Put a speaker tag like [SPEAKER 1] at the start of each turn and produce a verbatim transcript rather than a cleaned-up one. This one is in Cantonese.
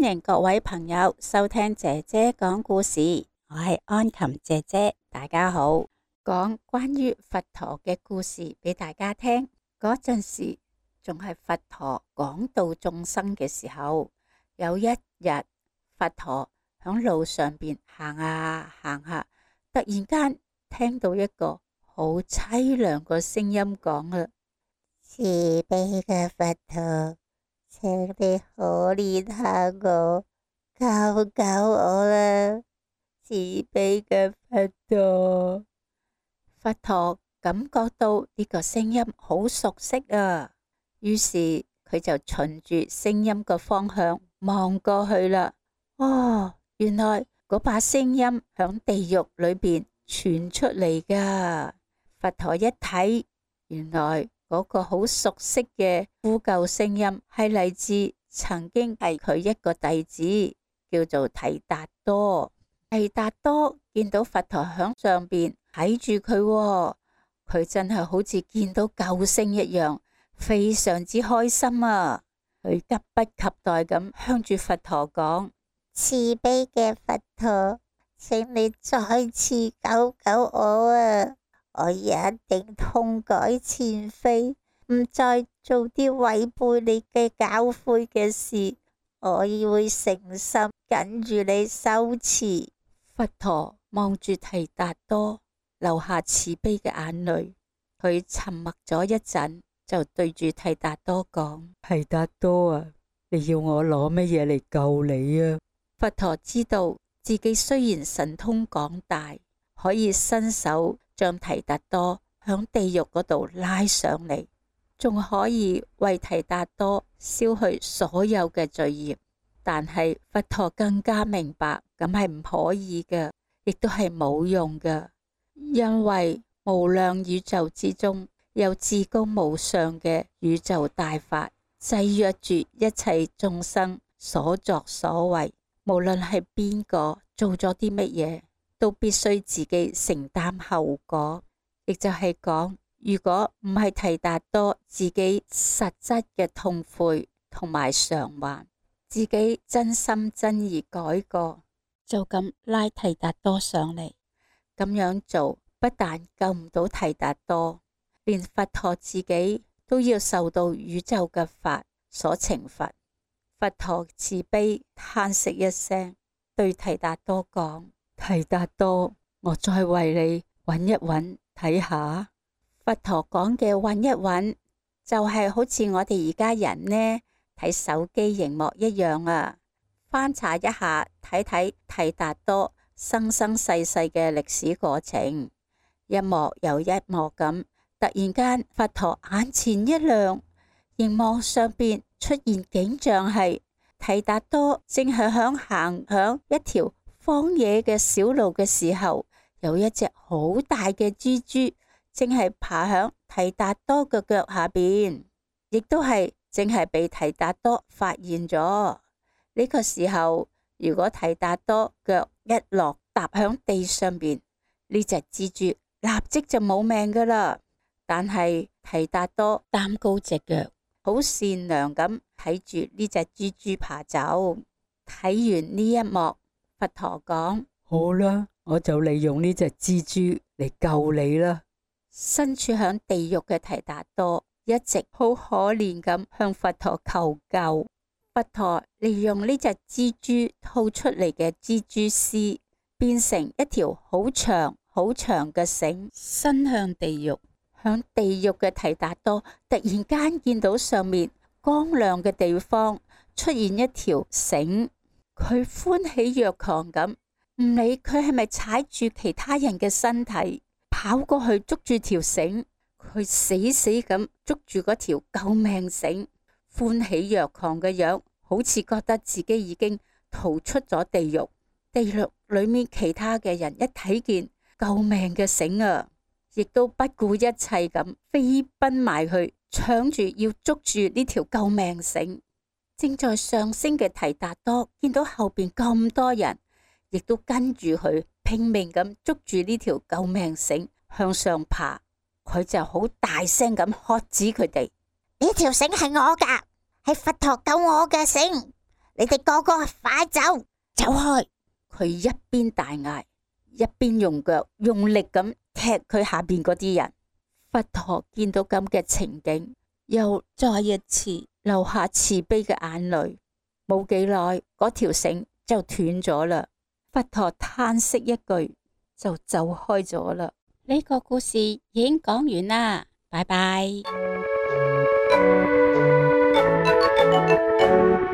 [SPEAKER 1] 迎各位朋友收聽姐姐講故事，我係安琴姐姐，大家好。講關於佛陀嘅故事俾大家聽。嗰陣時仲係佛陀講道眾生嘅時候，有一日佛陀響路上邊行下行下，突然間聽到一個好淒涼個聲音講啦：慈悲嘅佛陀，請你可憐下我，救救我啦！慈悲嘅佛陀。佛陀感覺到呢個聲音好熟悉啊，於是佢就循住聲音嘅方向望過去啦。哦，原來嗰把聲音響地獄裏邊傳出嚟噶。佛陀一睇，原來嗰個好熟悉嘅呼救聲音係嚟自曾經係佢一個弟子，叫做提達多。提達多見到佛陀響上邊睇住佢，佢真係好似見到救星一樣，非常之開心啊！佢急不及待咁向住佛陀講：慈悲嘅佛陀，請你再次救救我啊！我一定痛改前非，唔再做啲違背你嘅教誨嘅事，我要會誠心跟住你修持。佛陀望住提達多，流下慈悲嘅眼淚。佢沉默咗一陣，就對住提達多講：提達多啊，你要我攞乜嘢嚟救你啊？佛陀知道自己雖然神通廣大，可以伸手將提達多響地獄嗰度拉上嚟，仲可以為提達多消去所有嘅罪孽。但係佛陀更加明白，咁係唔可以嘅，亦都係冇用嘅，因為無量宇宙之中有至高無上嘅宇宙大法，制約住一切眾生所作所為。無論係邊個做咗啲乜嘢，都必須自己承擔後果。亦就係講，如果唔係提達多自己實質嘅痛悔同埋償還，自己真心真意改過，就咁拉提達多上嚟，咁樣做不但救唔到提達多，連佛陀自己都要受到宇宙嘅法所懲罰。佛陀慈悲嘆息一聲，對提達多講：提達多，我再為你揾一揾睇下。佛陀講嘅揾一揾，就係、是、好似我哋而家人呢睇手機螢幕一樣啊，翻查一下睇睇提達多生生世世嘅歷史過程，一幕又一幕咁。突然間佛陀眼前一亮，螢幕上邊出現景象係提達多正係響行響一條荒野嘅小路嘅時候，有一隻好大嘅蜘蛛正係爬響提達多嘅腳下邊，亦都係正係被提達多發現咗。呢、這個時候，如果提達多腳一落踏響地上邊，呢隻蜘蛛立即就冇命噶啦。但係提達多擔高隻腳，好善良咁睇住呢隻蜘蛛爬走。睇完呢一幕，佛陀講：好啦，我就利用呢隻蜘蛛嚟救你啦。身處響地獄嘅提達多一直好可憐咁向佛陀求救。佛陀利用呢隻蜘蛛吐出嚟嘅蜘蛛絲，變成一條好長好長嘅繩，伸向地獄。響地獄嘅提達多突然間見到上面光亮嘅地方出現一條繩，佢歡喜若狂咁，唔理佢係咪踩住其他人嘅身體，跑過去捉住條繩，佢死死咁捉住嗰條救命繩，歡喜若狂嘅樣，好似覺得自己已經逃出咗地獄。地獄裏面其他嘅人一睇見救命嘅繩啊，亦都不顧一切咁飛奔埋去，搶住要捉住呢條救命繩。正在上升嘅提達多見到後邊咁多人，亦都跟住佢拼命咁捉住呢條救命繩向上爬。佢就好大聲咁喝止佢哋：呢條繩係我噶，係佛陀救我嘅繩， 你哋個個快走，走開！佢一邊大嗌，一邊用腳用力咁踢佢下邊嗰啲人。佛陀見到咁嘅情景，又再一次流下慈悲嘅眼淚。冇幾耐，嗰條繩就斷咗啦。佛陀嘆息一句，就走開咗啦。呢個故事已經講完啦，拜拜。